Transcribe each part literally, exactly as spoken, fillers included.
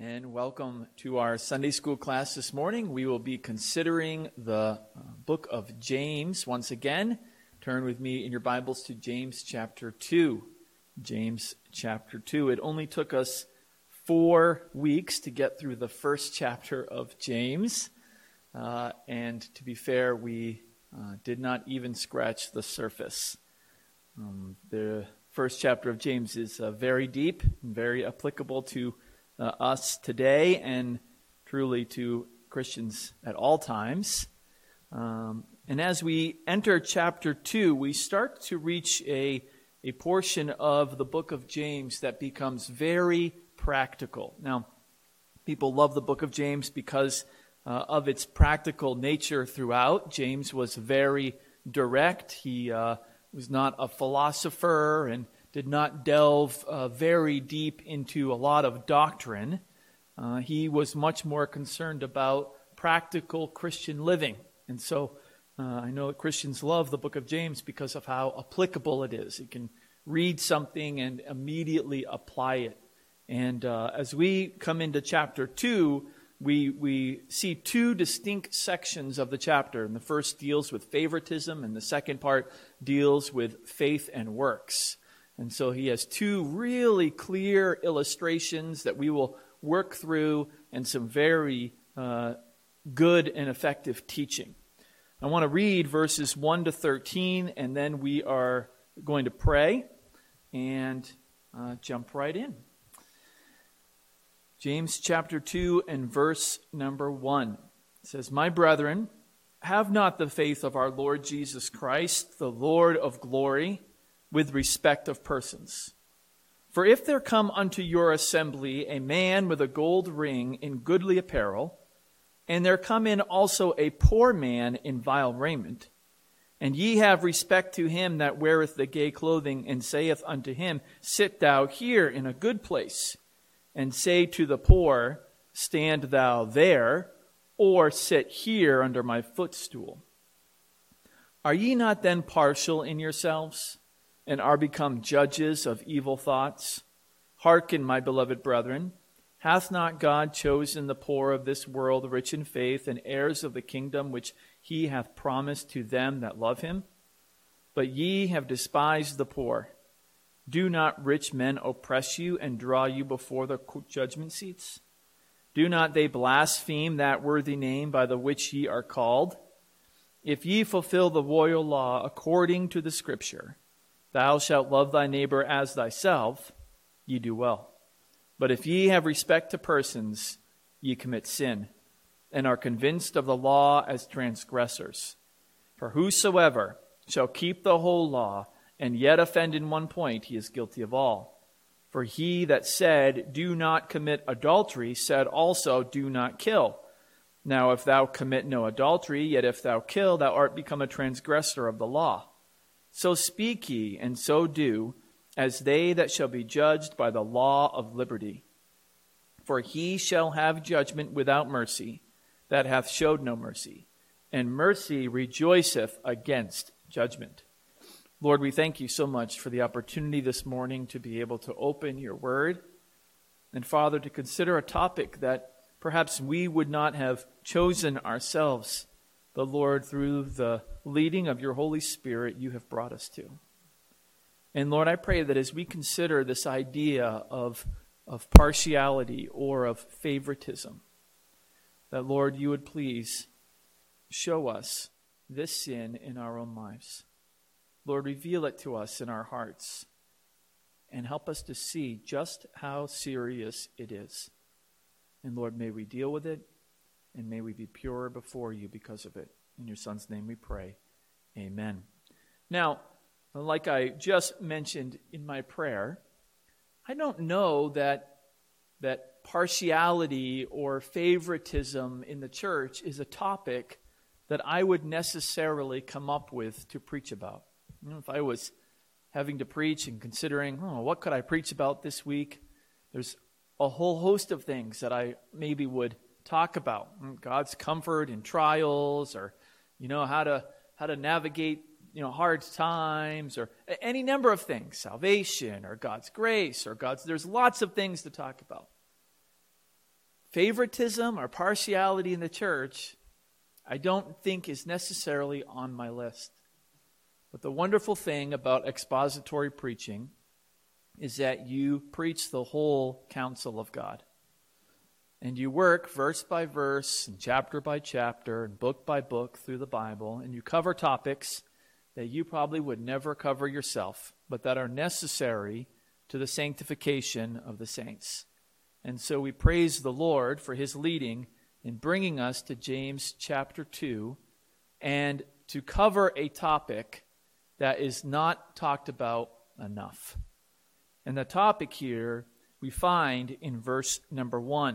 And welcome to our Sunday school class this morning. We will be considering the uh, book of James once again. Turn with me in your Bibles to James chapter two. James chapter two. It only took us four weeks to get through the first chapter of James. Uh, and to be fair, we uh, did not even scratch the surface. Um, the first chapter of James is uh, very deep and very applicable to Uh, us today and truly to Christians at all times. Um, and as we enter chapter two, we start to reach a, a portion of the book of James that becomes very practical. Now, people love the book of James because uh, of its practical nature throughout. James was very direct. He uh, was not a philosopher and did not delve uh, very deep into a lot of doctrine. Uh, he was much more concerned about practical Christian living. And so uh, I know that Christians love the book of James because of how applicable it is. You can read something and immediately apply it. And uh, as we come into chapter two, we, we see two distinct sections of the chapter. And the first deals with favoritism, and the second part deals with faith and works. And so he has two really clear illustrations that we will work through and some very uh, good and effective teaching. I want to read verses one to thirteen, and then we are going to pray and uh, jump right in. James chapter two and verse number one. It says, "My brethren, have not the faith of our Lord Jesus Christ, the Lord of glory, with respect of persons. For if there come unto your assembly a man with a gold ring in goodly apparel, and there come in also a poor man in vile raiment, and ye have respect to him that weareth the gay clothing, and saith unto him, Sit thou here in a good place, and say to the poor, Stand thou there, or sit here under my footstool. Are ye not then partial in yourselves, and are become judges of evil thoughts? Hearken, my beloved brethren, hath not God chosen the poor of this world rich in faith, and heirs of the kingdom which he hath promised to them that love him? But ye have despised the poor. Do not rich men oppress you and draw you before the judgment seats? Do not they blaspheme that worthy name by the which ye are called? If ye fulfill the royal law according to the Scripture, Thou shalt love thy neighbor as thyself, ye do well. But if ye have respect to persons, ye commit sin, and are convinced of the law as transgressors. For whosoever shall keep the whole law, and yet offend in one point, he is guilty of all. For he that said, Do not commit adultery, said also, Do not kill. Now if thou commit no adultery, yet if thou kill, thou art become a transgressor of the law. So speak ye, and so do, as they that shall be judged by the law of liberty. For he shall have judgment without mercy, that hath showed no mercy, and mercy rejoiceth against judgment." Lord, we thank you so much for the opportunity this morning to be able to open your word, and Father, to consider a topic that perhaps we would not have chosen ourselves, but Lord, through the leading of your Holy Spirit, you have brought us to. And Lord, I pray that as we consider this idea of, of partiality or of favoritism, that Lord, you would please show us this sin in our own lives. Lord, reveal it to us in our hearts and help us to see just how serious it is. And Lord, may we deal with it, and may we be pure before you because of it. In your Son's name we pray. Amen. Now, like I just mentioned in my prayer, I don't know that, that partiality or favoritism in the church is a topic that I would necessarily come up with to preach about. You know, if I was having to preach and considering, oh, what could I preach about this week? There's a whole host of things that I maybe would talk about. God's comfort in trials, or you know how to how to navigate you know hard times, or any number of things, salvation or God's grace or God's there's lots of things to talk about. favoritism or partiality in the church, I don't think is necessarily on my list. But the wonderful thing about expository preaching is that you preach the whole counsel of God. And you work verse by verse and chapter by chapter and book by book through the Bible, and you cover topics that you probably would never cover yourself, but that are necessary to the sanctification of the saints. And so we praise the Lord for his leading in bringing us to James chapter two and to cover a topic that is not talked about enough. And the topic here we find in verse number one.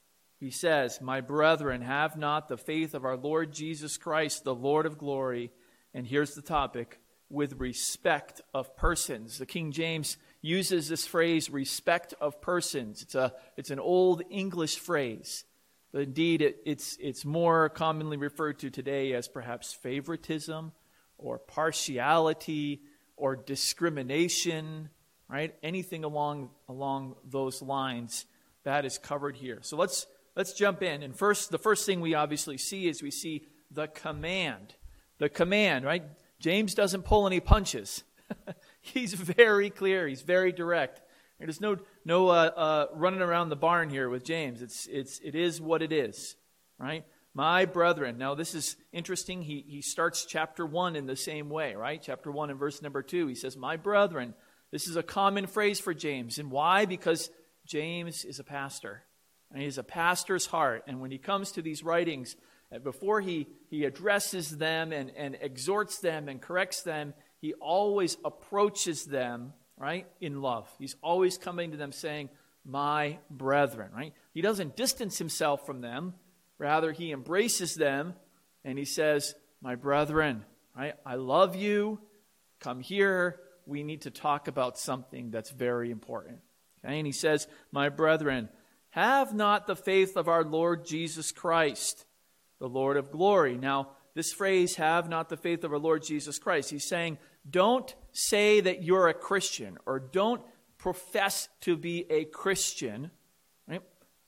He says, "My brethren, have not the faith of our Lord Jesus Christ, the Lord of glory." And here's the topic, with respect of persons. The King James uses this phrase, respect of persons. It's a it's an old English phrase. But indeed, it, it's it's more commonly referred to today as perhaps favoritism or partiality or discrimination, right? Anything along along those lines that is covered here. So let's let's jump in. And first, the first thing we obviously see is we see the command. The command, right? James doesn't pull any punches. He's very clear. He's very direct. There's no no uh, uh, running around the barn here with James. It's it's it is what it is, right? My brethren. Now this is interesting. He he starts chapter one in the same way, right? Chapter one and verse number two. He says, "My brethren." This is a common phrase for James, and why? Because James is a pastor, and he has a pastor's heart. And when he comes to these writings, before he he addresses them and and exhorts them and corrects them, he always approaches them, right, in love. He's always coming to them saying, "My brethren," right? He doesn't distance himself from them. Rather, he embraces them and he says, "My brethren," right? I love you. Come here. We need to talk about something that's very important. Okay? And he says, "My brethren, have not the faith of our Lord Jesus Christ, the Lord of glory." Now, this phrase, "have not the faith of our Lord Jesus Christ," he's saying, don't say that you're a Christian, or don't profess to be a Christian, right,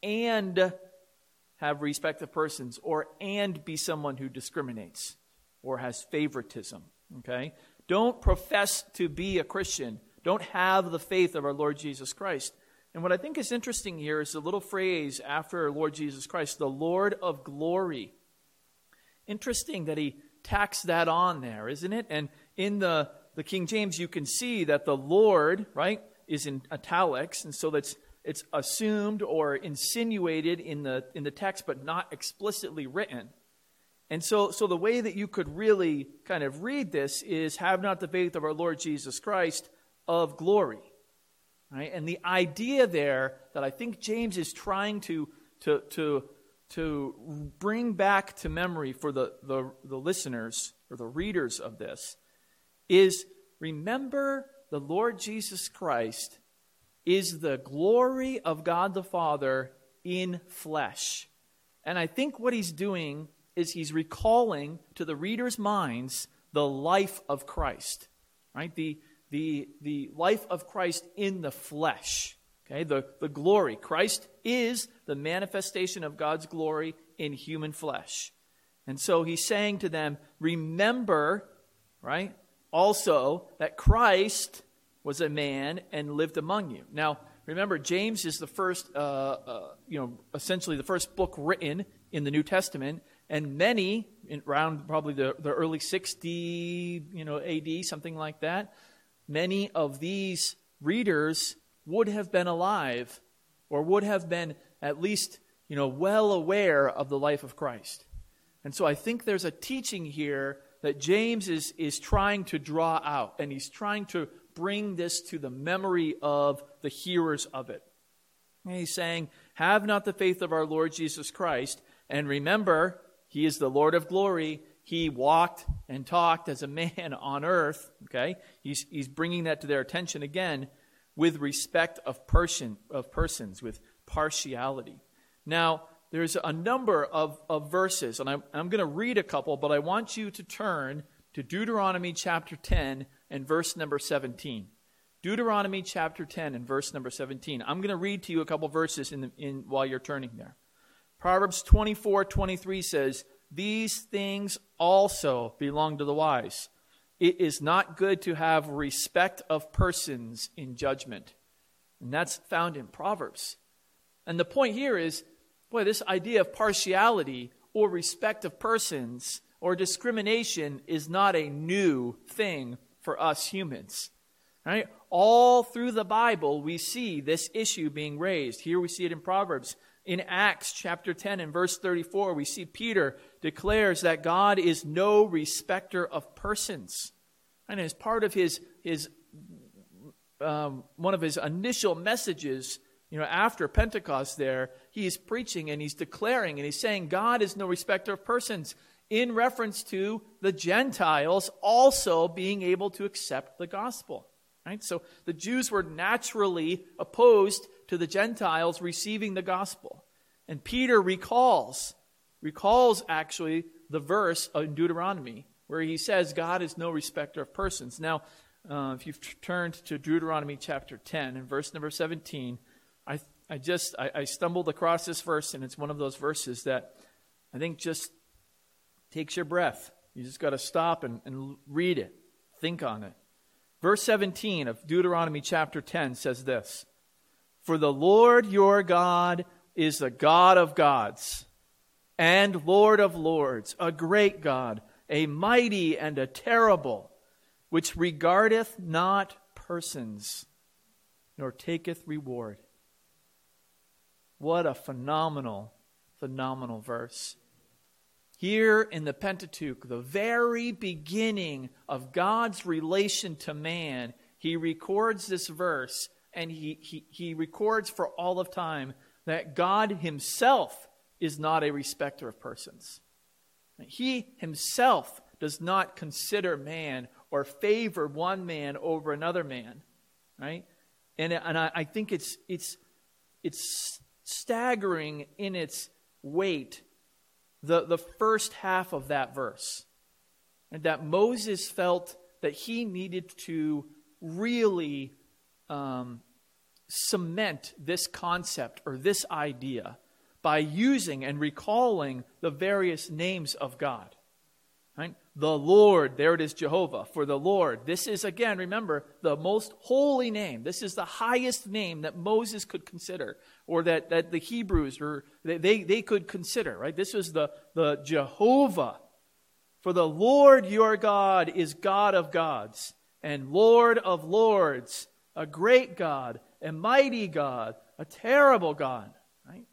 and have respect of persons, or and be someone who discriminates or has favoritism. Okay? Don't profess to be a Christian. Don't have the faith of our Lord Jesus Christ. And what I think is interesting here is the little phrase after our Lord Jesus Christ, the Lord of glory. Interesting that he tacks that on there, isn't it? And in the, the King James, you can see that the Lord, right, is in italics, and so that's it's assumed or insinuated in the in the text, but not explicitly written. And so, so the way that you could really kind of read this is, "have not the faith of our Lord Jesus Christ of glory." Right? And the idea there that I think James is trying to to to to bring back to memory for the, the, the listeners or the readers of this is, remember the Lord Jesus Christ is the glory of God the Father in flesh. And I think what he's doing is he's recalling to the readers' minds the life of Christ, right? The the the life of Christ in the flesh. Okay, the, the glory. Christ is the manifestation of God's glory in human flesh. And so he's saying to them, remember, right, also that Christ was a man and lived among you. Now, remember, James is the first, uh, uh, you know, essentially the first book written in the New Testament, and many, in, around probably the, the early sixty, you know, A D, something like that, many of these readers would have been alive or would have been at least, you know, well aware of the life of Christ. And so I think there's a teaching here that James is, is trying to draw out, and he's trying to bring this to the memory of the hearers of it. And he's saying, have not the faith of our Lord Jesus Christ, and remember, he is the Lord of glory. He walked and talked as a man on earth. Okay, he's he's bringing that to their attention again, with respect of person of persons, with partiality. Now, there's a number of, of verses, and I'm, I'm going to read a couple, but I want you to turn to Deuteronomy chapter ten and verse number seventeen. Deuteronomy chapter ten and verse number seventeen. I'm going to read to you a couple verses in, the, in while you're turning there. Proverbs twenty-four twenty-three says, these things also belong to the wise. It is not good to have respect of persons in judgment. And that's found in Proverbs. And the point here is, boy, this idea of partiality or respect of persons or discrimination is not a new thing for us humans. Right? All through the Bible, we see this issue being raised. Here we see it in Proverbs. In Acts chapter ten and verse thirty-four, we see Peter declares that God is no respecter of persons. And as part of his, his um, one of his initial messages, you know, after Pentecost there, he is preaching and he's declaring and he's saying God is no respecter of persons, in reference to the Gentiles also being able to accept the gospel. Right? So the Jews were naturally opposed to the Gentiles receiving the gospel. And Peter recalls, recalls actually the verse in Deuteronomy where he says God is no respecter of persons. Now, uh, if you've t- turned to Deuteronomy chapter ten and verse number seventeen, I I just, I, I stumbled across this verse, and it's one of those verses that I think just takes your breath. You just got to stop and, and read it. Think on it. Verse seventeen of Deuteronomy chapter ten says this, for the Lord your God is the God of gods and Lord of lords, a great God, a mighty and a terrible, which regardeth not persons, nor taketh reward. What a phenomenal, phenomenal verse. Here in the Pentateuch, the very beginning of God's relation to man, he records this verse, and he, he, he records for all of time that God himself is not a respecter of persons. He himself does not consider man or favor one man over another man, right? And, and I, I think it's it's it's staggering in its weight, the, the first half of that verse. And that Moses felt that he needed to really um, cement this concept or this idea by using and recalling the various names of God. Right? The Lord, there it is, Jehovah, for the Lord. This is, again, remember, the most holy name. This is the highest name that Moses could consider, or that, that the Hebrews, or they, they could consider. Right? This was the, the Jehovah. For the Lord your God is God of gods, and Lord of lords, a great God, a mighty God, a terrible God. Right?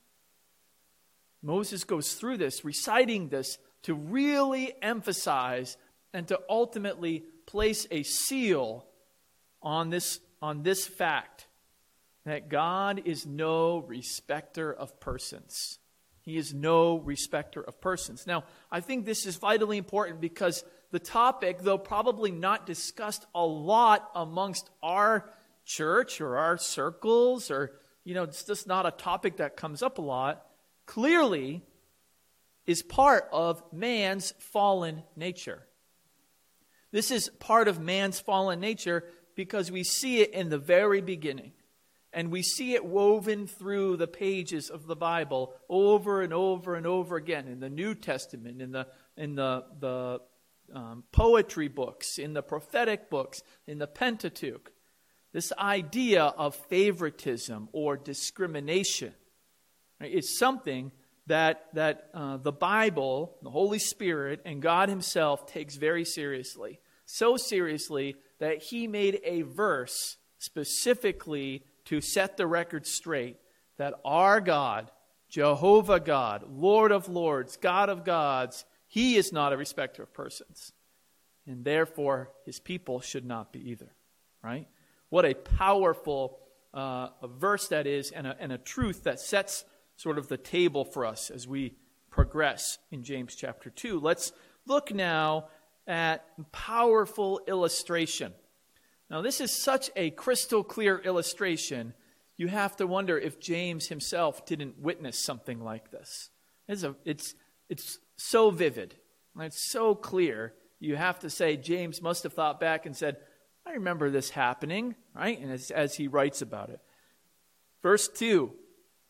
Moses goes through this, reciting this, to really emphasize and to ultimately place a seal on this, on this fact that God is no respecter of persons. He is no respecter of persons. Now, I think this is vitally important because the topic, though probably not discussed a lot amongst our church or our circles, or, you know, it's just not a topic that comes up a lot, clearly is part of man's fallen nature. This is part of man's fallen nature because we see it in the very beginning. And we see it woven through the pages of the Bible over and over and over again in the New Testament, in the in the, the um, poetry books, in the prophetic books, in the Pentateuch. This idea of favoritism or discrimination, right, is something that that uh, the Bible, the Holy Spirit, and God himself takes very seriously. So seriously that he made a verse specifically to set the record straight that our God, Jehovah God, Lord of lords, God of gods, he is not a respecter of persons. And therefore, his people should not be either. Right? What a powerful uh, a verse that is, and a, and a truth that sets sort of the table for us as we progress in James chapter two. Let's look now at powerful illustration. Now, this is such a crystal clear illustration, you have to wonder if James himself didn't witness something like this. It's, a, it's, it's so vivid. It's so clear. You have to say James must have thought back and said, I remember this happening, right? And as, as he writes about it. Verse two.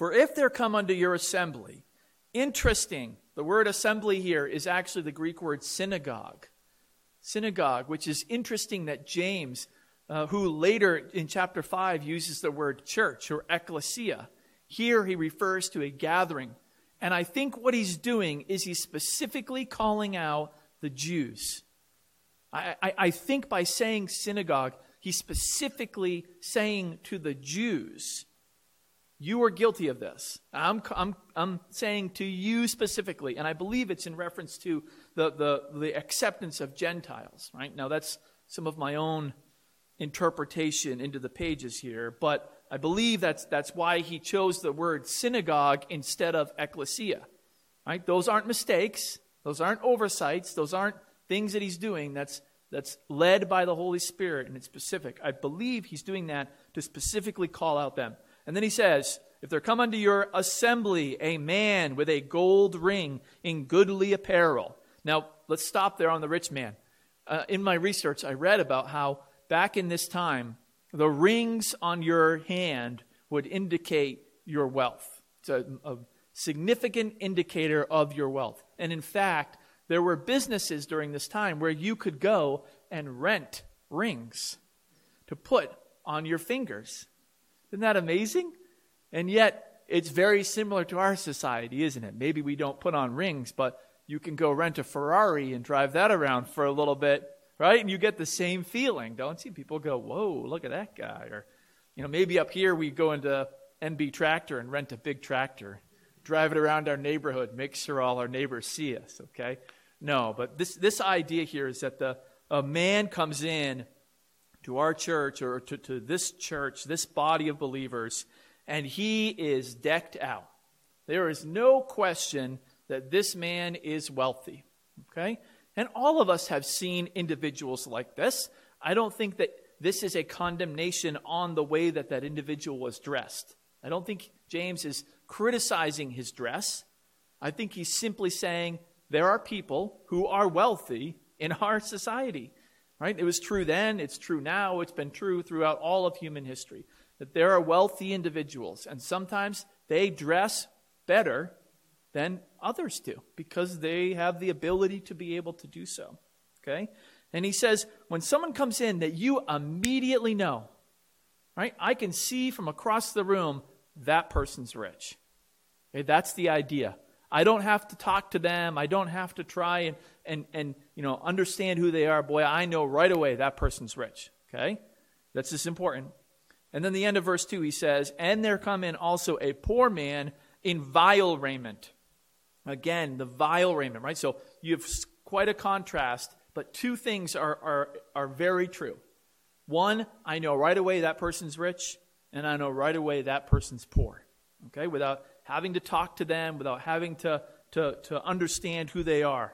For if there come unto your assembly, interesting, the word assembly here is actually the Greek word synagogue. Synagogue, which is interesting that James, uh, who later in chapter five uses the word church or ecclesia, here he refers to a gathering. And I think what he's doing is he's specifically calling out the Jews. I, I, I think by saying synagogue, he's specifically saying to the Jews, you are guilty of this. I'm, I'm, I'm saying to you specifically, and I believe it's in reference to the, the, the acceptance of Gentiles. Right? Now that's some of my own interpretation into the pages here, but I believe that's that's why he chose the word synagogue instead of ecclesia. Right? Those aren't mistakes. Those aren't oversights. Those aren't things that he's doing. That's that's led by the Holy Spirit, and it's specific. I believe he's doing that to specifically call out them. And then he says, if there come unto your assembly a man with a gold ring in goodly apparel. Now, let's stop there on the rich man. Uh, in my research, I read about how back in this time, the rings on your hand would indicate your wealth. It's a, a significant indicator of your wealth. And in fact, there were businesses during this time where you could go and rent rings to put on your fingers. Isn't that amazing? And yet, it's very similar to our society, isn't it? Maybe we don't put on rings, but you can go rent a Ferrari and drive that around for a little bit. Right? And you get the same feeling, don't you? People go, whoa, look at that guy. Or, you know, maybe up here we go into N B Tractor and rent a big tractor. Drive it around our neighborhood. Make sure all our neighbors see us, okay? No, but this, this idea here is that the a man comes in to our church or to, to this church, this body of believers, and he is decked out. There is no question that this man is wealthy, okay? And all of us have seen individuals like this. I don't think that this is a condemnation on the way that that individual was dressed. I don't think James is criticizing his dress. I think he's simply saying there are people who are wealthy in our society. Right? It was true then, it's true now, it's been true throughout all of human history. That there are wealthy individuals, and sometimes they dress better than others do, because they have the ability to be able to do so. Okay? And he says, when someone comes in that you immediately know, right? I can see from across the room, that person's rich. Okay? That's the idea. I don't have to talk to them. I don't have to try and, and, and you know, understand who they are. Boy, I know right away that person's rich. Okay? That's just important. And then the end of verse two, he says, and there come in also a poor man in vile raiment. Again, the vile raiment, right? So you have quite a contrast, but two things are, are, are very true. One, I know right away that person's rich, and I know right away that person's poor. Okay? Without having to talk to them, without having to, to, to understand who they are.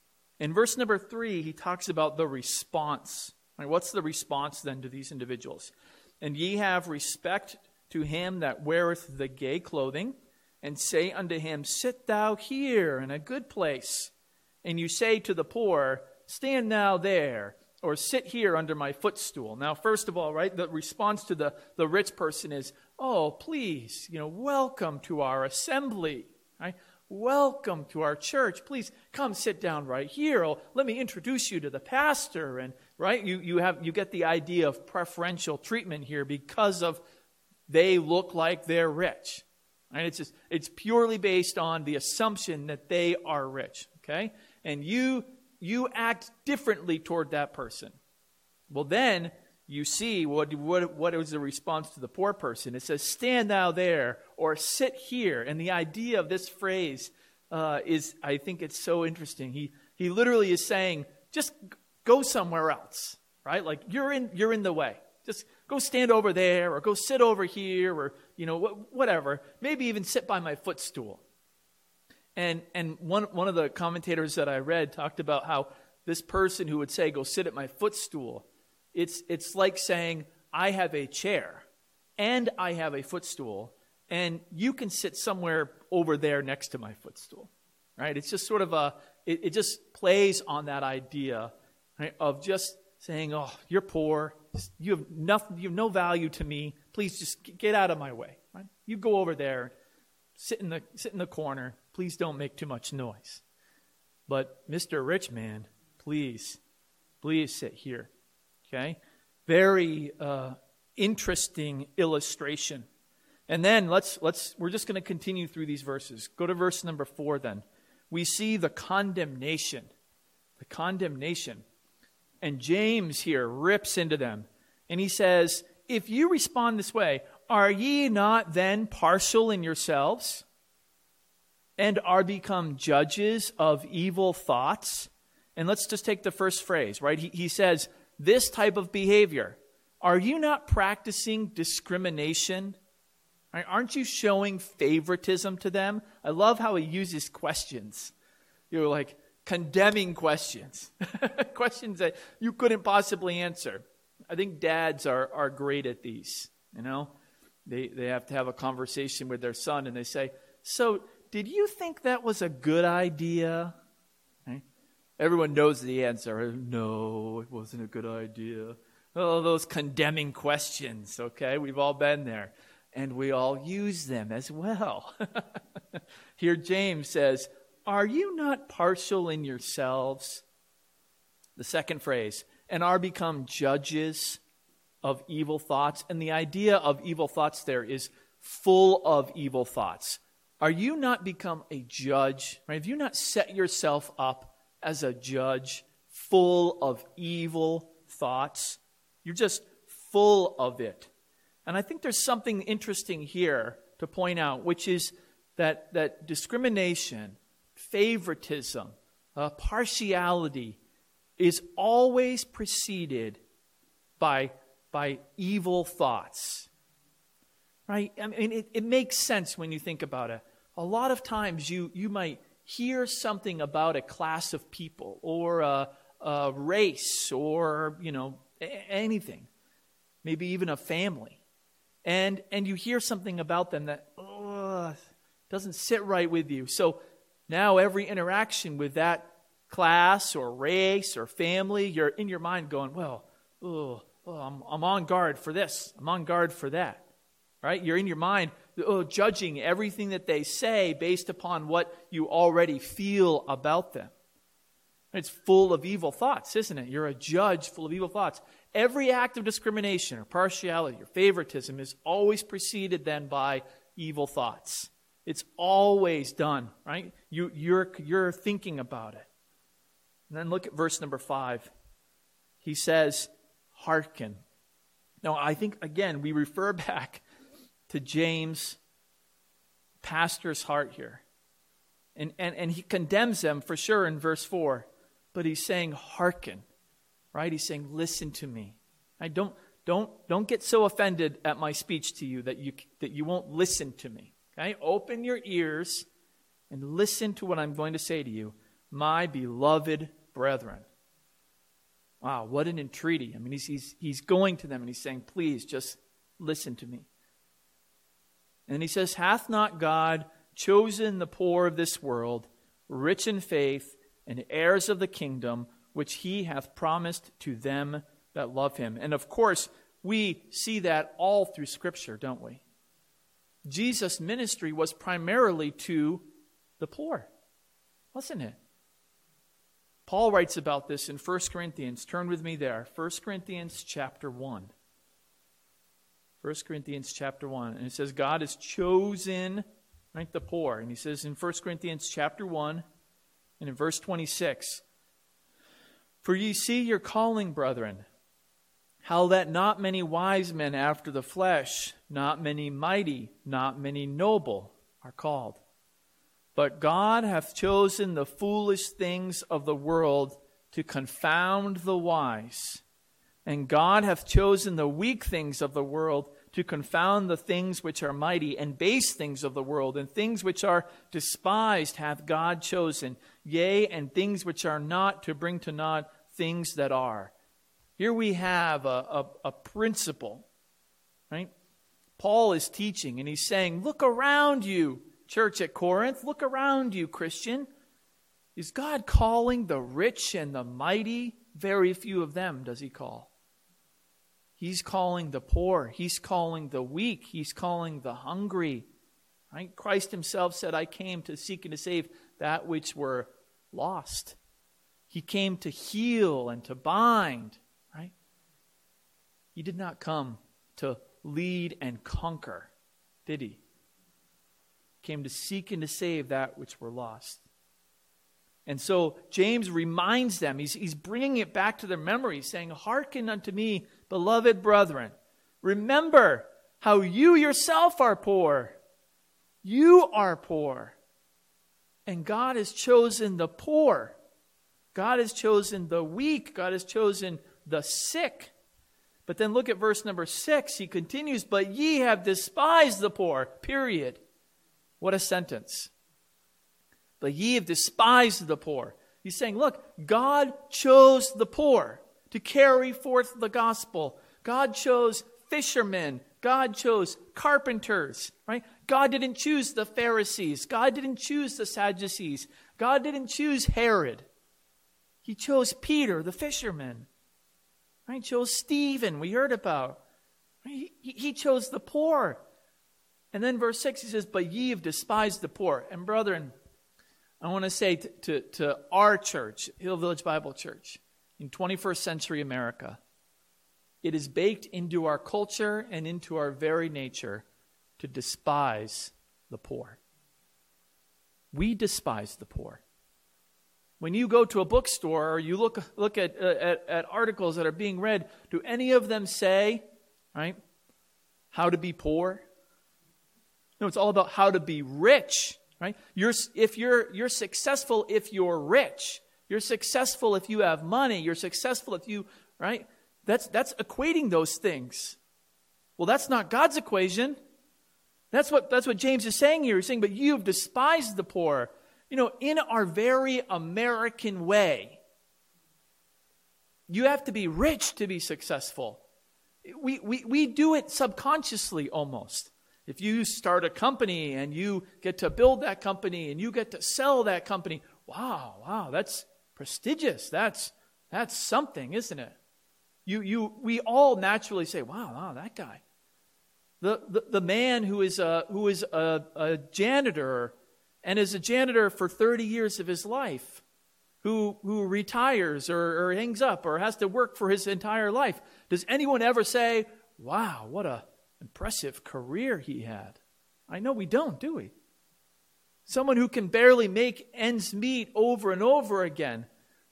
In verse number three, he talks about the response. Right? What's the response then to these individuals? And ye have respect to him that weareth the gay clothing, and say unto him, sit thou here in a good place. And you say to the poor, stand thou there, or sit here under my footstool. Now, first of all, right, the response to the, the rich person is, oh, please, you know, welcome to our assembly, right? Welcome to our church. Please come sit down right here. Oh, let me introduce you to the pastor. And right, you, you have you get the idea of preferential treatment here because of they look like they're rich. And it's just, it's purely based on the assumption that they are rich, okay? And you you act differently toward that person. Well, then you see what what what is the response to the poor person? It says, "Stand thou there," or "Sit here." And the idea of this phrase uh, is, I think, it's so interesting. He he literally is saying, "Just go somewhere else," right? Like you're in you're in the way. Just go stand over there, or go sit over here, or, you know, whatever. Maybe even sit by my footstool. And and one one of the commentators that I read talked about how this person who would say, go sit at my footstool, it's it's like saying, I have a chair, and I have a footstool, and you can sit somewhere over there next to my footstool. Right? It's just sort of a, it, it just plays on that idea, right, of just saying, oh, you're poor. You have nothing. You have no value to me. Please just get out of my way. Right? You go over there. sit in the sit in the corner. Please don't make too much noise. But Mister Rich Man, please, please sit here. Okay? Very uh, interesting illustration. And then let's let's we're just going to continue through these verses. Go to verse number four then. We see the condemnation. The condemnation. And James here rips into them. And he says, if you respond this way, are ye not then partial in yourselves, and are become judges of evil thoughts? And let's just take the first phrase, right? He, he says, this type of behavior. Are you not practicing discrimination? Right? Aren't you showing favoritism to them? I love how he uses questions. You're like condemning questions. Questions that you couldn't possibly answer. I think dads are, are great at these, you know. They they have to have a conversation with their son and they say, so did you think that was a good idea? Right? Everyone knows the answer. No, it wasn't a good idea. Oh, those condemning questions, okay? We've all been there. And we all use them as well. Here James says, are you not partial in yourselves? The second phrase, and are become judges of evil thoughts. And the idea of evil thoughts there is full of evil thoughts. Are you not become a judge? Right? Have you not set yourself up as a judge full of evil thoughts? You're just full of it. And I think there's something interesting here to point out, which is that, that discrimination, favoritism, uh, partiality is always preceded by, by evil thoughts. Right? I mean, it, it makes sense when you think about it. A lot of times you, you might hear something about a class of people or a, a race or, you know, a- anything. Maybe even a family. And and you hear something about them that oh, doesn't sit right with you. So now every interaction with that class or race or family, you're in your mind going, well, oh, oh I'm, I'm on guard for this. I'm on guard for that. Right? You're in your mind oh, judging everything that they say based upon what you already feel about them. It's full of evil thoughts, isn't it? You're a judge full of evil thoughts. Every act of discrimination or partiality or favoritism is always preceded then by evil thoughts. It's always done, right? You, you're, you're thinking about it. And then look at verse number five. He says, hearken. Now, I think, again, we refer back to James' pastor's heart here. And, and, and he condemns them for sure in verse four. But he's saying, hearken. Right? He's saying, listen to me. I don't don't don't get so offended at my speech to you that you that you won't listen to me. Okay? Open your ears and listen to what I'm going to say to you, my beloved brethren. Wow, what an entreaty. I mean, he's he's he's going to them and he's saying, please just listen to me. And he says, hath not God chosen the poor of this world, rich in faith, and heirs of the kingdom, which he hath promised to them that love him? And of course, we see that all through Scripture, don't we? Jesus' ministry was primarily to the poor, wasn't it? Paul writes about this in First Corinthians. Turn with me there. First Corinthians chapter one. First Corinthians chapter one. And it says, God has chosen, right, the poor. And he says in First Corinthians chapter one, and in verse twenty-six, for ye see your calling, brethren, how that not many wise men after the flesh, not many mighty, not many noble are called. But God hath chosen the foolish things of the world to confound the wise. And God hath chosen the weak things of the world to confound the things which are mighty, and base things of the world, and things which are despised hath God chosen, yea, and things which are not, to bring to naught things that are. Here we have a, a, a principle, right? Paul is teaching, and he's saying, look around you, church at Corinth. Look around you, Christian. Is God calling the rich and the mighty? Very few of them does he call. He's calling the poor. He's calling the weak. He's calling the hungry. Right? Christ himself said, I came to seek and to save that which were lost. He came to heal and to bind. Right? He did not come to lead and conquer, did he? He came to seek and to save that which were lost. And so James reminds them, he's, he's bringing it back to their memory, saying, hearken unto me, beloved brethren. Remember how you yourself are poor. You are poor. And God has chosen the poor. God has chosen the weak. God has chosen the sick. But then look at verse number six. He continues, but ye have despised the poor. Period. What a sentence. But ye have despised the poor. He's saying, look, God chose the poor to carry forth the gospel. God chose fishermen. God chose carpenters, right? God didn't choose the Pharisees. God didn't choose the Sadducees. God didn't choose Herod. He chose Peter, the fisherman. Right? He chose Stephen, we heard about. He, he chose the poor. And then verse six, he says, but ye have despised the poor. And brethren, I want to say to, to, to our church, Hill Village Bible Church, in twenty-first century America, it is baked into our culture and into our very nature to despise the poor. We despise the poor. When you go to a bookstore or you look look at, uh, at, at articles that are being read, do any of them say, right, how to be poor? No, it's all about how to be rich. Right? You're, if you're, you're successful if you're rich. You're successful if you have money. You're successful if you, right? That's, that's equating those things. Well, that's not God's equation. That's what, that's what James is saying here. He's saying, but you have despised the poor. You know, in our very American way, you have to be rich to be successful. We, we, we do it subconsciously almost. If you start a company and you get to build that company and you get to sell that company, wow, wow, that's prestigious. That's that's something, isn't it? You you we all naturally say, wow, wow, that guy. The the, the man who is a who is a, a janitor and is a janitor for thirty years of his life, who who retires or, or hangs up or has to work for his entire life. Does anyone ever say, wow, what a impressive career he had? I know we don't, do we? Someone who can barely make ends meet over and over again.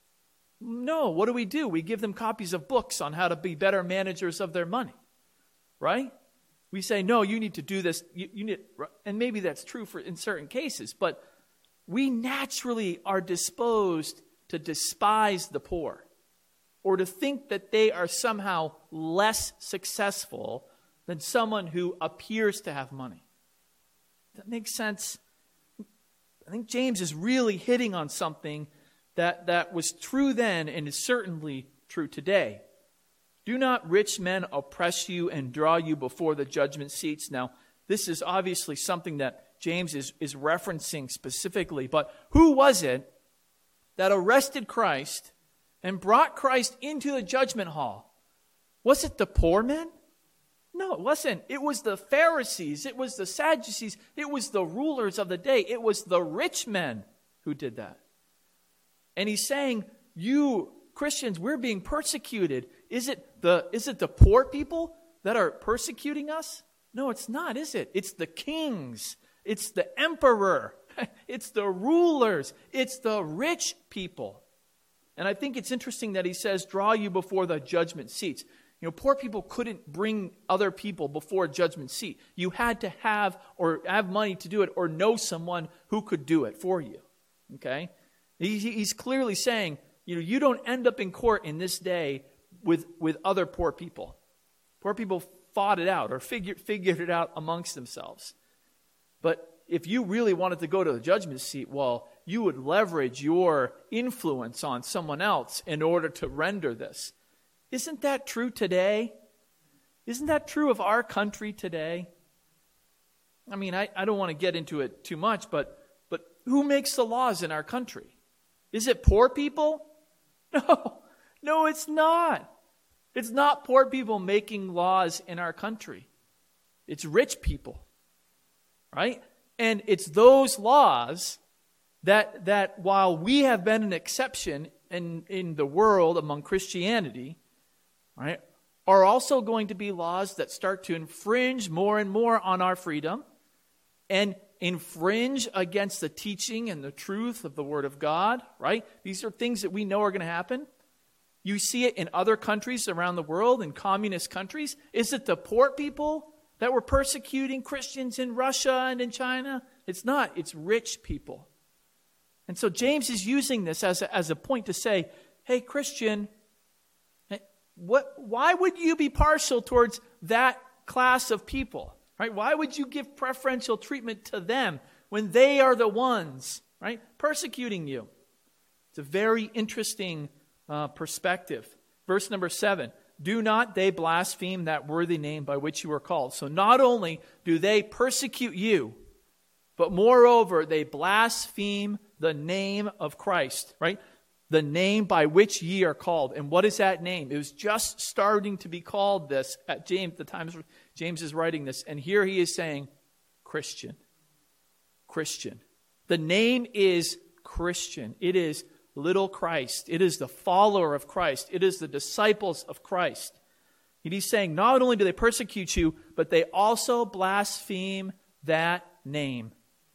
No, what do we do? We give them copies of books on how to be better managers of their money, right? We say, no, you need to do this. You, you need, and maybe that's true for in certain cases, but we naturally are disposed to despise the poor or to think that they are somehow less successful than someone who appears to have money. That makes sense. I think James is really hitting on something that, that was true then and is certainly true today. Do not rich men oppress you and draw you before the judgment seats. Now, this is obviously something that James is, is referencing specifically, but who was it that arrested Christ and brought Christ into the judgment hall? Was it the poor men? No, it wasn't. It was the Pharisees. It was the Sadducees. It was the rulers of the day. It was the rich men who did that. And he's saying, you Christians, we're being persecuted. Is it the, is it the poor people that are persecuting us? No, it's not, is it? It's the kings. It's the emperor. It's the rulers. It's the rich people. And I think it's interesting that he says, draw you before the judgment seats. You know, poor people couldn't bring other people before a judgment seat. You had to have or have money to do it or know someone who could do it for you. Okay? He, he's clearly saying, you know, you don't end up in court in this day with, with other poor people. Poor people fought it out or figured, figured it out amongst themselves. But if you really wanted to go to the judgment seat, well, you would leverage your influence on someone else in order to render this. Isn't that true today? Isn't that true of our country today? I mean, I, I don't want to get into it too much, but but who makes the laws in our country? Is it poor people? No, no, it's not. It's not poor people making laws in our country. It's rich people, right? And it's those laws that, that while we have been an exception in, in the world among Christianity, right, are also going to be laws that start to infringe more and more on our freedom and infringe against the teaching and the truth of the Word of God, right? These are things that we know are going to happen. You see it in other countries around the world, in communist countries. Is it the poor people that were persecuting Christians in Russia and in China? It's not. It's rich people. And so James is using this as a, as a point to say, hey, Christian, what? Why would you be partial towards that class of people? Right? Why would you give preferential treatment to them when they are the ones, right, persecuting you? It's a very interesting uh, perspective. Verse number seven, do not they blaspheme that worthy name by which you are called. So not only do they persecute you, but moreover, they blaspheme the name of Christ, right? The name by which ye are called. And what is that name? It was just starting to be called this at James, the times James is writing this. And here he is saying, Christian. Christian. The name is Christian. It is little Christ. It is the follower of Christ. It is the disciples of Christ. And he's saying, not only do they persecute you, but they also blaspheme that name.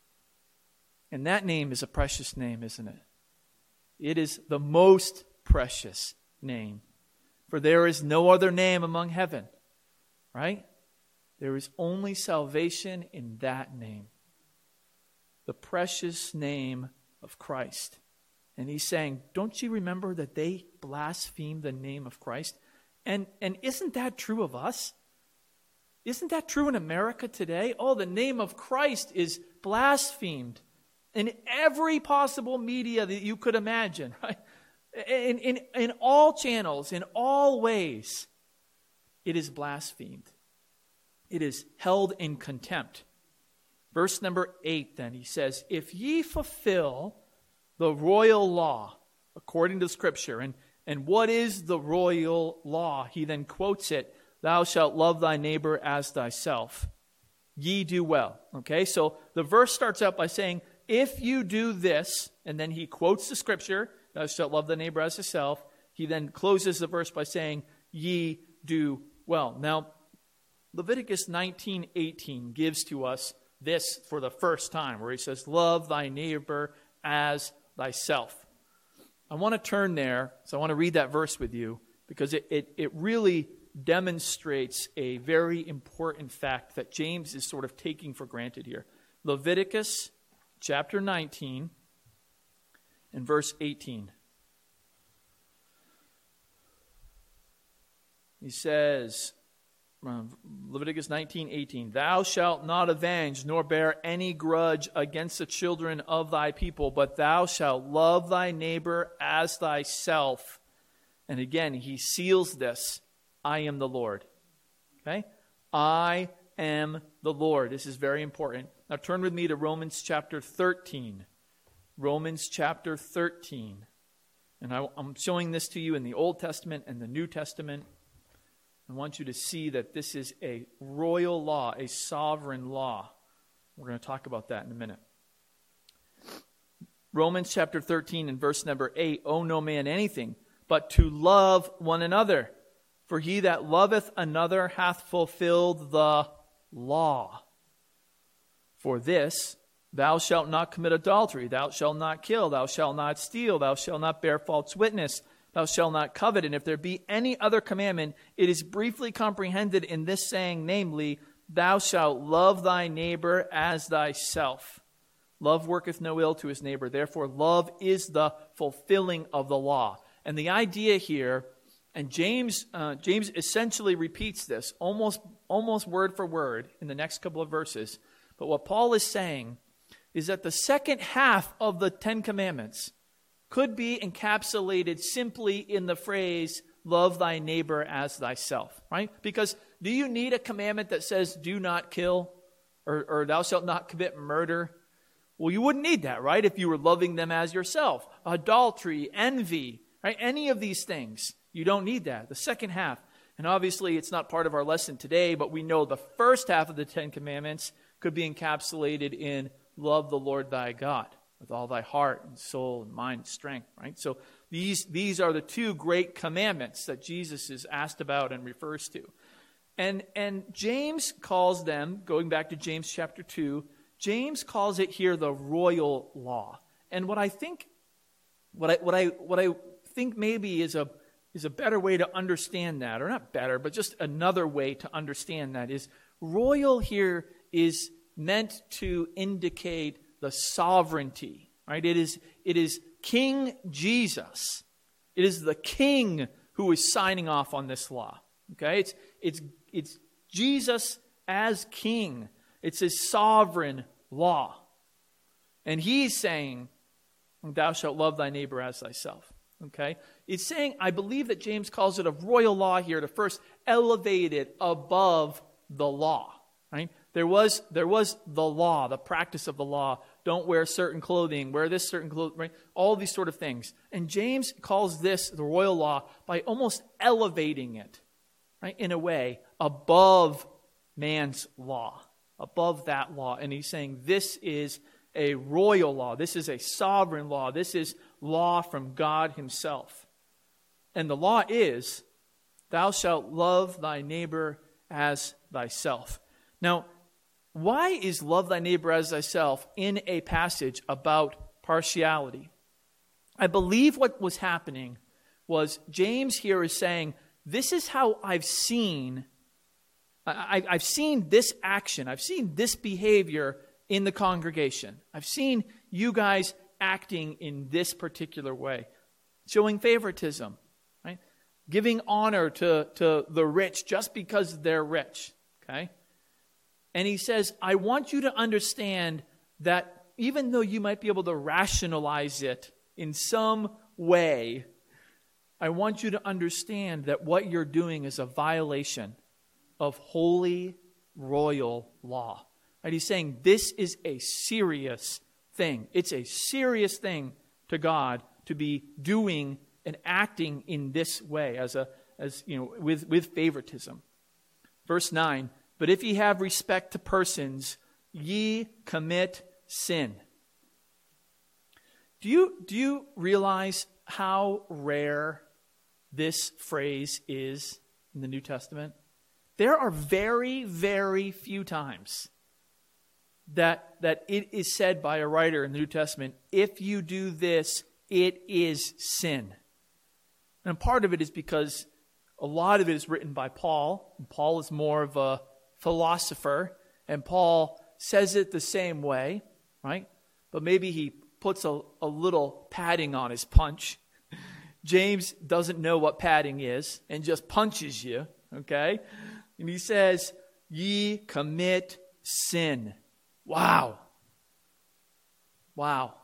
And that name is a precious name, isn't it? It is the most precious name. For there is no other name among heaven, right? There is only salvation in that name. The precious name of Christ. And he's saying, don't you remember that they blaspheme the name of Christ? And, and isn't that true of us? Isn't that true in America today? Oh, the name of Christ is blasphemed in every possible media that you could imagine, right? In, in, in all channels, in all ways, it is blasphemed. It is held in contempt. Verse number eight then, he says, if ye fulfill the royal law according to Scripture, and, and what is the royal law? He then quotes it, thou shalt love thy neighbor as thyself. Ye do well. Okay, so the verse starts out by saying, if you do this, and then he quotes the Scripture, thou shalt love thy neighbor as thyself. He then closes the verse by saying, ye do well. Now, Leviticus nineteen eighteen gives to us this for the first time, where he says, love thy neighbor as thyself. I want to turn there, so I want to read that verse with you, because it, it, it really demonstrates a very important fact that James is sort of taking for granted here. Leviticus chapter nineteen and verse eighteen. He says, Leviticus nineteen eighteen, thou shalt not avenge nor bear any grudge against the children of thy people, but thou shalt love thy neighbor as thyself. And again, he seals this, I am the Lord. Okay? I am the Lord. This is very important. Now turn with me to Romans chapter thirteen. Romans chapter thirteen. And I, I'm showing this to you in the Old Testament and the New Testament. I want you to see that this is a royal law, a sovereign law. We're going to talk about that in a minute. Romans chapter thirteen and verse number eight, owe no man anything, but to love one another. For he that loveth another hath fulfilled the law. For this, thou shalt not commit adultery, thou shalt not kill, thou shalt not steal, thou shalt not bear false witness, thou shalt not covet. And if there be any other commandment, it is briefly comprehended in this saying, namely, thou shalt love thy neighbor as thyself. Love worketh no ill to his neighbor. Therefore, love is the fulfilling of the law. And the idea here, and James uh, James essentially repeats this almost, almost word for word in the next couple of verses. But what Paul is saying is that the second half of the Ten Commandments could be encapsulated simply in the phrase, love thy neighbor as thyself, right? Because do you need a commandment that says, do not kill, or, or thou shalt not commit murder? Well, you wouldn't need that, right? If you were loving them as yourself. Adultery, envy, right? Any of these things, you don't need that. The second half. And obviously, it's not part of our lesson today, but we know the first half of the Ten Commandments could be encapsulated in love the Lord thy God with all thy heart and soul and mind and strength, right? So these, these are the two great commandments that Jesus is asked about and refers to. And, and James calls them, going back to James chapter two, James calls it here the royal law. And what I think, what I, what I, what I think maybe is a, is a better way to understand that, or not better, but just another way to understand that is royal here is meant to indicate the sovereignty, right? It is, it is King Jesus. It is the king who is signing off on this law. Okay? It's, it's, it's Jesus as king. It's his sovereign law. And he's saying, thou shalt love thy neighbor as thyself. Okay? It's saying, I believe that James calls it a royal law here to first elevate it above the law. Right? There was, there was the law, the practice of the law. Don't wear certain clothing, wear this certain clothing, right? All these sort of things. And James calls this the royal law by almost elevating it, right, in a way, above man's law, above that law. And he's saying this is a royal law. This is a sovereign law. This is law from God himself. And the law is, thou shalt love thy neighbor as thyself. Now, why is love thy neighbor as thyself in a passage about partiality? I believe what was happening was James here is saying, this is how I've seen, I, I've seen this action, I've seen this behavior in the congregation. I've seen you guys acting in this particular way, showing favoritism, right? Giving honor to, to the rich just because they're rich, okay? And he says, I want you to understand that even though you might be able to rationalize it in some way, I want you to understand that what you're doing is a violation of holy, royal law. Right? He's saying this is a serious thing. It's a serious thing to God to be doing and acting in this way as a as you know with, with favoritism. Verse nine. But if ye have respect to persons, ye commit sin. Do you, do you realize how rare this phrase is in the New Testament? There are very, very few times that, that it is said by a writer in the New Testament, if you do this, it is sin. And part of it is because a lot of it is written by Paul. And Paul is more of a philosopher, and Paul says it the same way, right? But maybe he puts a, a little padding on his punch. James doesn't know what padding is and just punches you, okay? And he says, ye commit sin. Wow. Wow.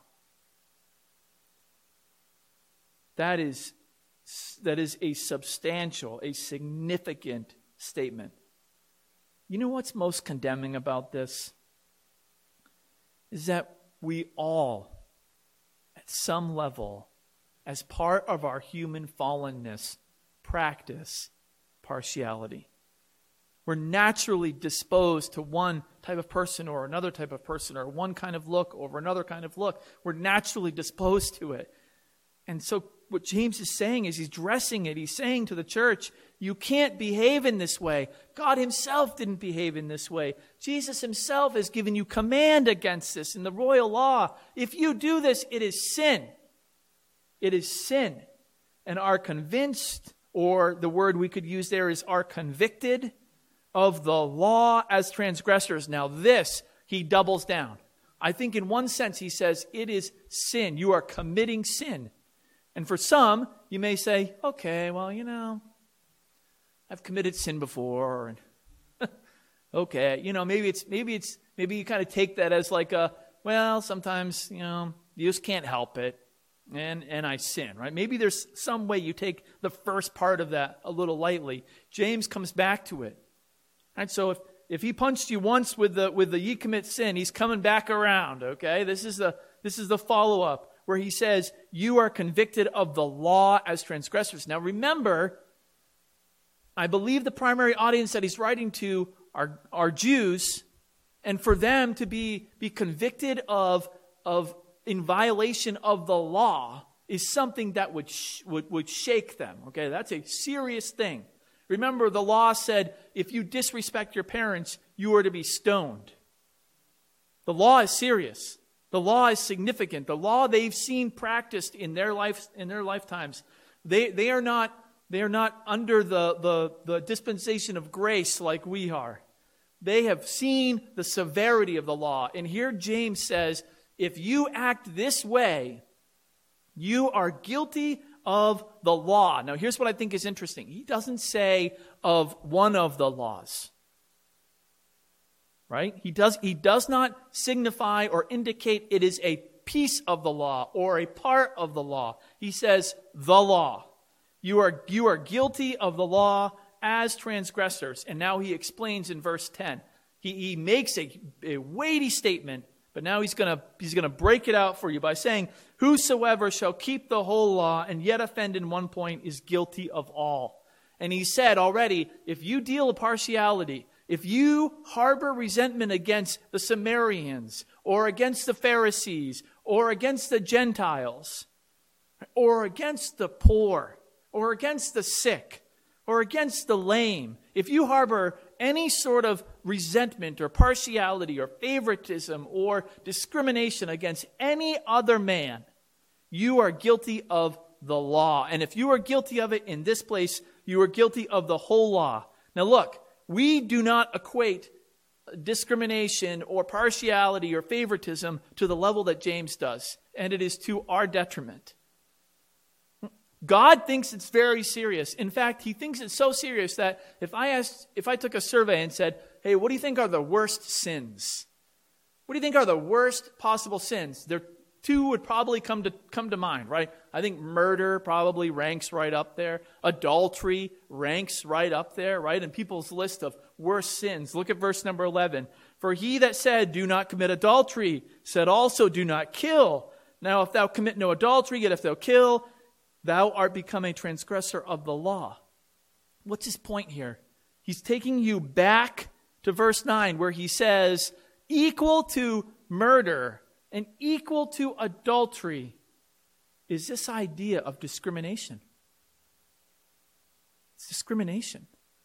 That is, that is a substantial, a significant statement. You know what's most condemning about this? Is that we all, at some level, as part of our human fallenness, practice partiality. We're naturally disposed to one type of person or another type of person, or one kind of look over another kind of look. We're naturally disposed to it. And so what James is saying is he's addressing it. He's saying to the church, you can't behave in this way. God himself didn't behave in this way. Jesus himself has given you command against this in the royal law. If you do this, it is sin. It is sin. And are convinced, or the word we could use there is are convicted of the law as transgressors. Now this, he doubles down. I think in one sense he says it is sin. You are committing sin. And for some, you may say, okay, well, you know, I've committed sin before. And okay, you know, maybe it's, maybe it's, maybe you kind of take that as like a, well, sometimes, you know, you just can't help it. And, and I sin, right? Maybe there's some way you take the first part of that a little lightly. James comes back to it. Right? So if, if he punched you once with the, with the ye commit sin, he's coming back around, okay? This is the, this is the follow-up, where he says, you are convicted of the law as transgressors. Now remember, I believe the primary audience that he's writing to are, are Jews, and for them to be, be convicted of, of in violation of the law is something that would, sh- would, would shake them. Okay, that's a serious thing. Remember, the law said if you disrespect your parents, you are to be stoned. The law is serious. The law is significant. The law they've seen practiced in their life in their lifetimes. They they are not they are not under the, the, the dispensation of grace like we are. They have seen the severity of the law. And here James says, if you act this way, you are guilty of the law. Now here's what I think is interesting. He doesn't say of one of the laws. Right? He does, he does not signify or indicate it is a piece of the law or a part of the law. He says the law. You are, you are guilty of the law as transgressors. And now he explains in verse ten. He, he makes a, a weighty statement, but now he's going to he's going to break it out for you by saying, whosoever shall keep the whole law and yet offend in one point is guilty of all. And he said already, if you deal with partiality, if you harbor resentment against the Samaritans or against the Pharisees or against the Gentiles or against the poor or against the sick or against the lame, if you harbor any sort of resentment or partiality or favoritism or discrimination against any other man, you are guilty of the law. And if you are guilty of it in this place, you are guilty of the whole law. Now look, we do not equate discrimination or partiality or favoritism to the level that James does, and it is to our detriment. God thinks it's very serious. In fact, he thinks it's so serious that if I asked, if I took a survey and said, hey, what do you think are the worst sins? What do you think are the worst possible sins? There two would probably come to come to mind, right? I think murder probably ranks right up there. Adultery ranks right up there, right? In people's list of worst sins. Look at verse number eleven. For he that said, do not commit adultery, said also, do not kill. Now, if thou commit no adultery, yet if thou kill, thou art become a transgressor of the law. What's his point here? He's taking you back to verse nine where he says, equal to murder and equal to adultery is this idea of discrimination. It's discrimination.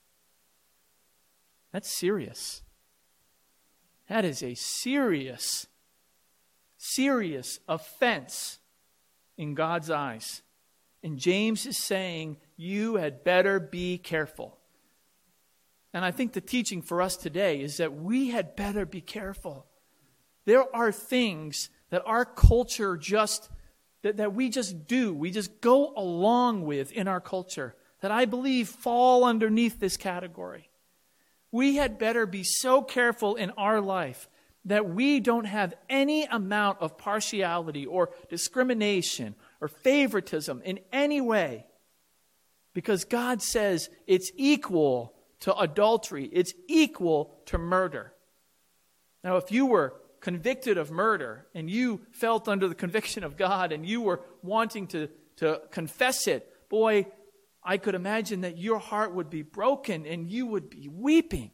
That's serious. That is a serious, serious offense in God's eyes. And James is saying, you had better be careful. And I think the teaching for us today is that we had better be careful. There are things that our culture just, that, that we just do, we just go along with in our culture, that I believe fall underneath this category. We had better be so careful in our life that we don't have any amount of partiality or discrimination or favoritism in any way. Because God says it's equal to adultery. It's equal to murder. Now, if you were convicted of murder and you felt under the conviction of God and you were wanting to, to confess it, boy, I could imagine that your heart would be broken and you would be weeping.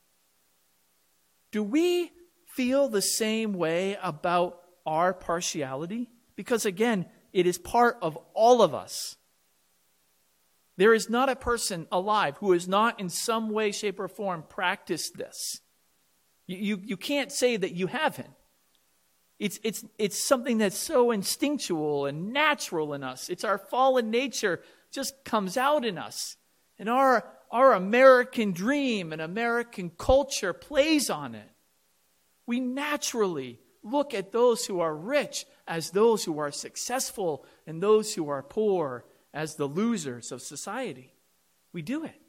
Do we feel the same way about our partiality? Because again, it is part of all of us. There is not a person alive who has not in some way, shape, or form practiced this. You, you, you can't say that you haven't. It's, it's, it's something that's so instinctual and natural in us. It's our fallen nature just comes out in us. And our, our American dream and American culture plays on it. We naturally look at those who are rich as those who are successful and those who are poor as the losers of society. We do it.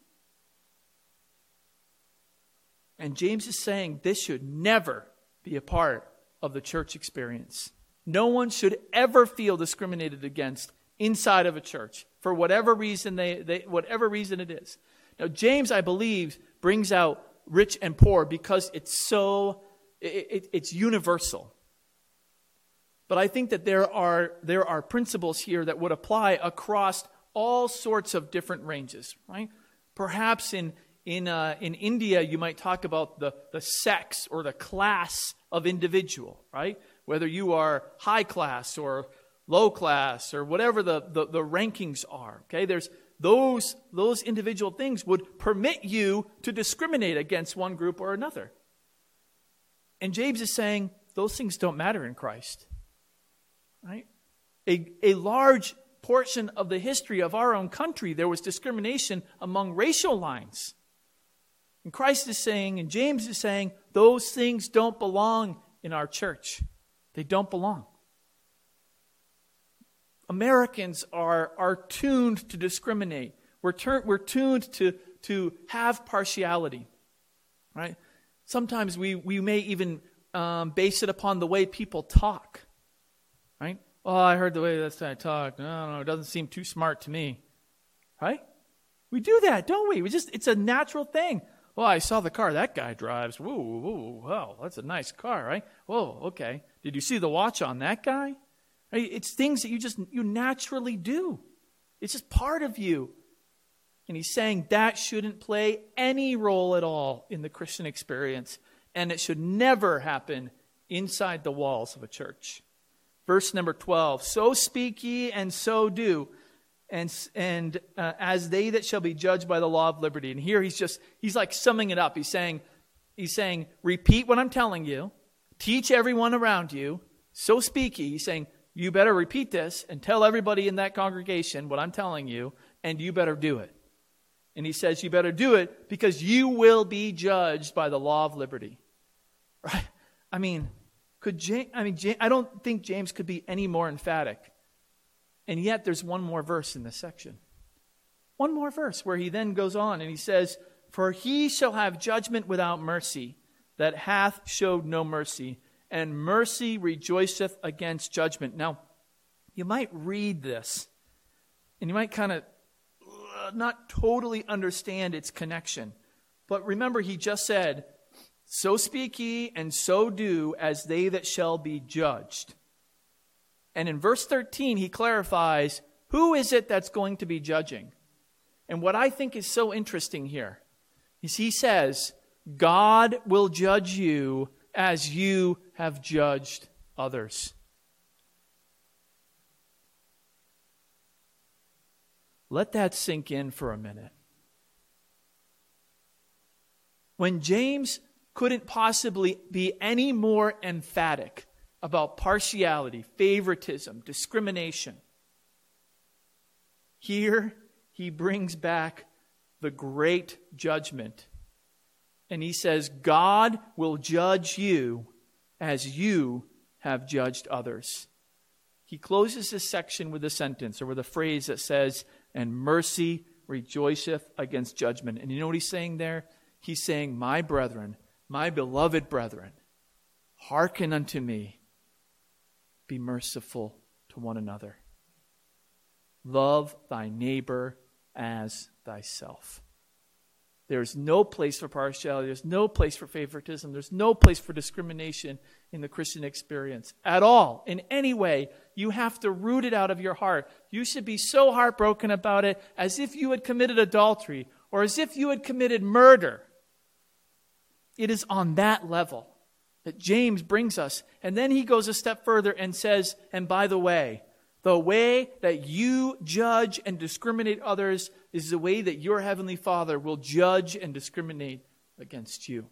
And James is saying this should never be a part of the church experience. No one should ever feel discriminated against inside of a church for whatever reason they, they whatever reason it is. Now, James, I believe, brings out rich and poor because it's so it, it, it's universal. But I think that there are there are principles here that would apply across all sorts of different ranges, right? Perhaps in in uh, in India, you might talk about the, the sex or the class of individual, right? Whether you are high class or low class or whatever the, the, the rankings are, okay? There's those, those individual things would permit you to discriminate against one group or another. And James is saying those things don't matter in Christ, right? A, a large portion of the history of our own country, there was discrimination among racial lines. And Christ is saying, and James is saying, those things don't belong in our church. They don't belong. Americans are, are tuned to discriminate. We're, tur- we're tuned to, to have partiality, right? Sometimes we, we may even um, base it upon the way people talk, right? Oh, I heard the way this guy talked. No, no, it doesn't seem too smart to me, right? We do that, don't we? We just, it's a natural thing. Well, I saw the car that guy drives. Whoa, whoa, wow, that's a nice car, right? Whoa, okay. Did you see the watch on that guy? It's things that you just, you naturally do. It's just part of you. And he's saying that shouldn't play any role at all in the Christian experience. And it should never happen inside the walls of a church. Verse number twelve, so speak ye and so do. And, and uh, as they that shall be judged by the law of liberty. And here he's just, he's like summing it up. He's saying, he's saying, repeat what I'm telling you. Teach everyone around you. So speak ye. He's saying, you better repeat this and tell everybody in that congregation what I'm telling you, and you better do it. And he says, you better do it because you will be judged by the law of liberty. Right? I mean, could James, I mean, James, I don't think James could be any more emphatic. And yet there's one more verse in this section. One more verse where he then goes on and he says, for he shall have judgment without mercy, that hath showed no mercy, and mercy rejoiceth against judgment. Now, you might read this, and you might kind of uh, not totally understand its connection. But remember, he just said, so speak ye, and so do, as they that shall be judged. And in verse thirteen, he clarifies, who is it that's going to be judging? And what I think is so interesting here is he says, God will judge you as you have judged others. Let that sink in for a minute. When James couldn't possibly be any more emphatic about partiality, favoritism, discrimination, here he brings back the great judgment. And he says, God will judge you as you have judged others. He closes this section with a sentence or with a phrase that says, and mercy rejoiceth against judgment. And you know what he's saying there? He's saying, my brethren, my beloved brethren, hearken unto me. Be merciful to one another. Love thy neighbor as thyself. There's no place for partiality. There's no place for favoritism. There's no place for discrimination in the Christian experience at all. In any way, you have to root it out of your heart. You should be so heartbroken about it as if you had committed adultery or as if you had committed murder. It is on that level that James brings us. And then he goes a step further and says, and by the way, the way that you judge and discriminate others is the way that your heavenly Father will judge and discriminate against you.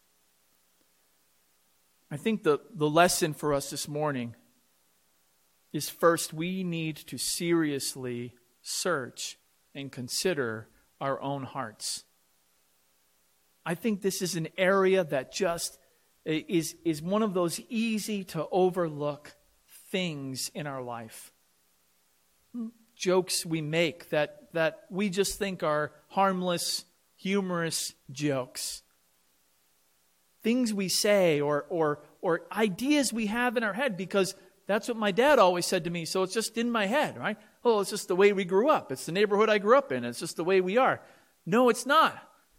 I think the, the lesson for us this morning is first, we need to seriously search and consider our own hearts. I think this is an area that just is, is one of those easy to overlook things in our life. Jokes we make that, that we just think are harmless, humorous jokes. Things we say or, or, or ideas we have in our head because that's what my dad always said to me, so it's just in my head, right? Oh, it's just the way we grew up. It's the neighborhood I grew up in. It's just the way we are. No, it's not.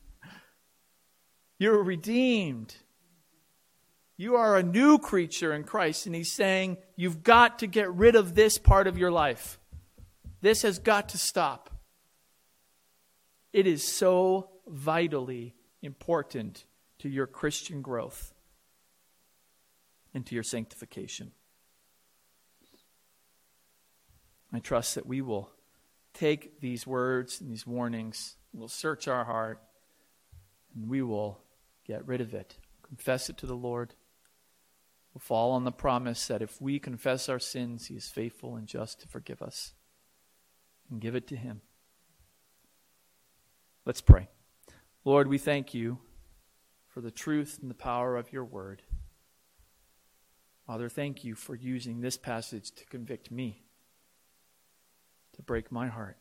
You're redeemed. You are a new creature in Christ, and he's saying you've got to get rid of this part of your life. This has got to stop. It is so vitally important to your Christian growth and to your sanctification. I trust that we will take these words and these warnings, we'll search our heart, and we will get rid of it. Confess it to the Lord. We'll fall on the promise that if we confess our sins, He is faithful and just to forgive us, and give it to Him. Let's pray. Lord, we thank You for the truth and the power of Your word. Father, thank You for using this passage to convict me, to break my heart.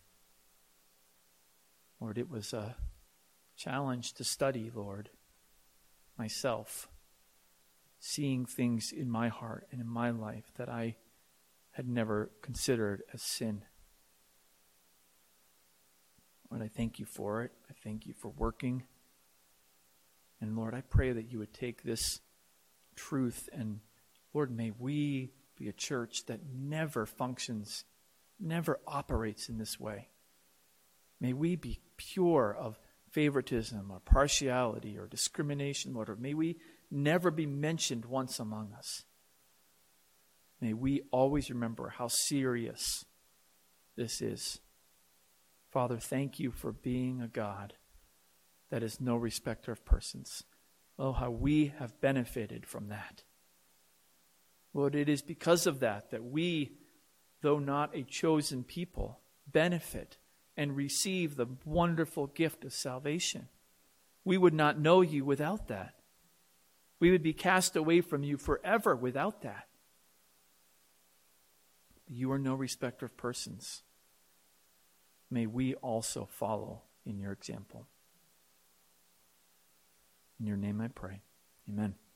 Lord, it was a challenge to study, Lord, myself, seeing things in my heart and in my life that I had never considered as sin. Lord, I thank You for it. I thank You for working. And Lord, I pray that You would take this truth and, Lord, may we be a church that never functions, never operates in this way. May we be pure of favoritism or partiality or discrimination, Lord, or may we never be mentioned once among us. May we always remember how serious this is. Father, thank You for being a God that is no respecter of persons. Oh, how we have benefited from that. Lord, it is because of that that we, though not a chosen people, benefit and receive the wonderful gift of salvation. We would not know You without that. We would be cast away from You forever without that. You are no respecter of persons. May we also follow in Your example. In Your name I pray. Amen.